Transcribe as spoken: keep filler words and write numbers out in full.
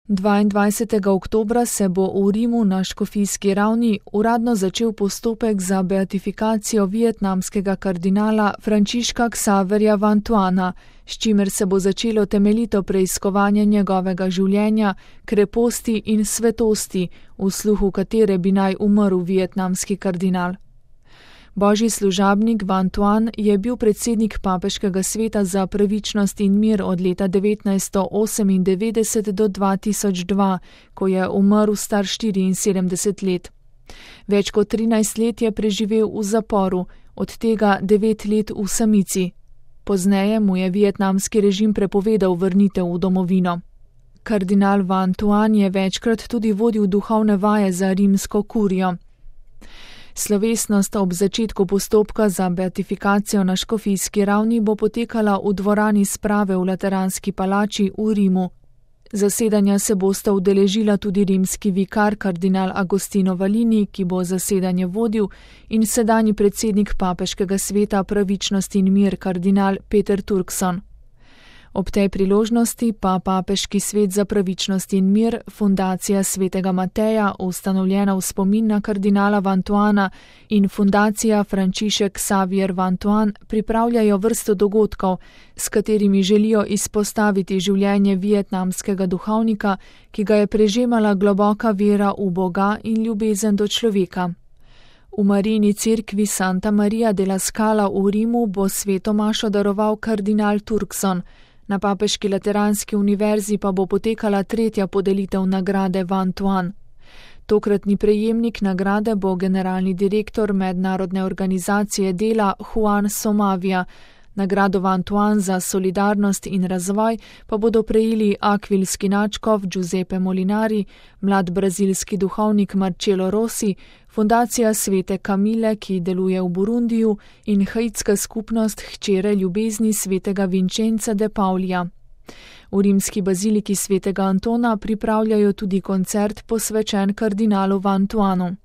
dvaindvajsetega oktobra se bo v Rimu na škofijski ravni uradno začel postopek za beatifikacijo vietnamskega kardinala Frančiška Ksaverja Vantuana, s čimer se bo začelo temeljito preiskovanje njegovega življenja, kreposti in svetosti, v sluhu katere bi naj umrl vietnamski kardinal. Božji služabnik Vantuan je bil predsednik papeškega sveta za pravičnost in mir od leta devetnajststo osemindevetdeset do dva tisoč dva, ko je umrl star štiriinsedemdeset let. Več kot trinajst let je preživel v zaporu, od tega devet let v samici. Pozneje mu je vietnamski režim prepovedal vrnitev v domovino. Kardinal Vantuan je večkrat tudi vodil duhovne vaje za rimsko kurijo. Slovesnost ob začetku postopka za beatifikacijo na škofijski ravni bo potekala v dvorani sprave v Lateranski palači v Rimu. Zasedanja se bosta udeležila tudi rimski vikar kardinal Agostino Valini, ki bo zasedanje vodil, in sedanji predsednik papeškega sveta pravičnost in mir kardinal Peter Turkson. Ob tej priložnosti pa papeški svet za pravičnost in mir, fundacija svetega Mateja, ustanovljena v spomin na kardinala Vantuana, in fundacija Frančišek Xavier Vantuan pripravljajo vrsto dogodkov, s katerimi želijo izpostaviti življenje vietnamskega duhovnika, ki ga je prežemala globoka vera v Boga in ljubezen do človeka. V Marijini cerkvi Santa Maria della Scala v Rimu bo sveto mašo daroval kardinal Turkson. Na papeški Lateranski univerzi pa bo potekala tretja podelitev nagrade Vantuan. Tokratni prejemnik nagrade bo generalni direktor mednarodne organizacije dela Juan Somavia. Nagrado Vantuan za solidarnost in razvoj pa bodo prejeli akvilski nadškof Giuseppe Molinari, mlad brazilski duhovnik Marcelo Rossi, fundacija svete Kamile, ki deluje v Burundiju, in haitska skupnost hčere ljubezni svetega Vincenza de Paulija. V rimski baziliki svetega Antona pripravljajo tudi koncert posvečen kardinalu Vantuanu.